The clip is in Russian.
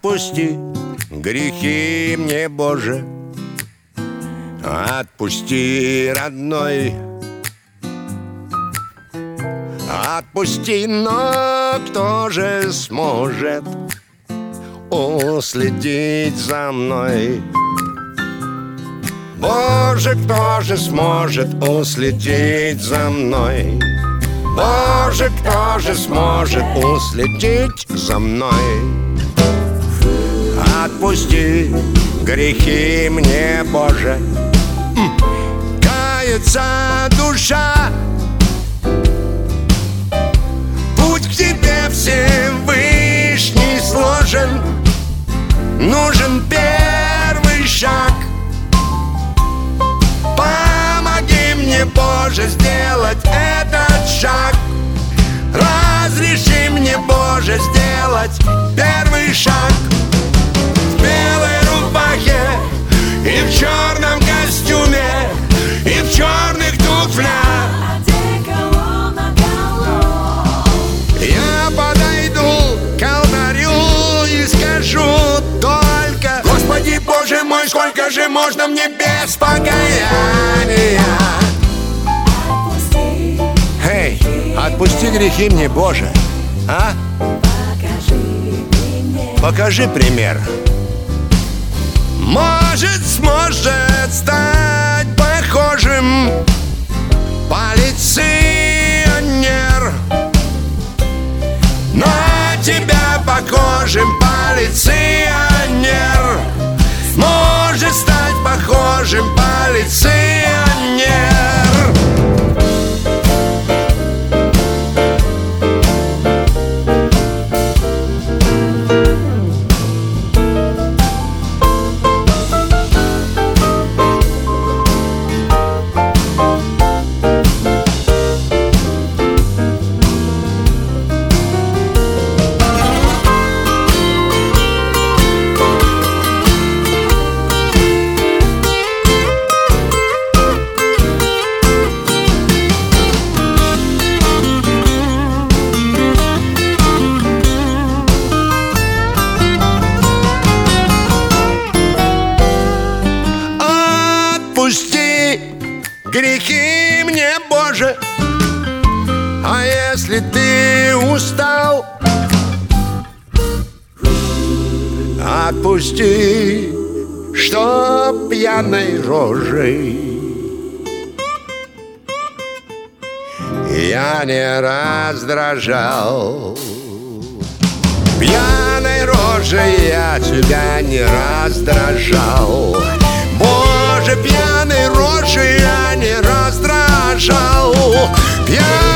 Отпусти грехи мне, Боже, отпусти, родной. Отпусти, но кто же сможет уследить за мной? Боже, кто же сможет уследить за мной? Боже, кто же сможет уследить за мной? Отпусти грехи мне, Боже, кается душа. Путь к тебе Всевышний сложен, нужен первый шаг. Помоги мне, Боже, сделать этот шаг. Разреши мне, Боже, сделать первый шаг. В белой рубахе и в черном костюме, и в черных туфлях я подойду к алтарю и скажу только: Господи, Боже мой, сколько же можно мне без покаяния? Эй, отпусти грехи мне, Боже, а? Покажи пример. Может, сможет стать похожим полиционер, на тебя похожим полиционер. Может стать похожим полиционер. Отпусти грехи мне, Боже, а если ты устал, отпусти, что пьяной рожей я не раздражал. Пьяной рожей я тебя не раздражал. Боже, пьяной рожей я не раздражал.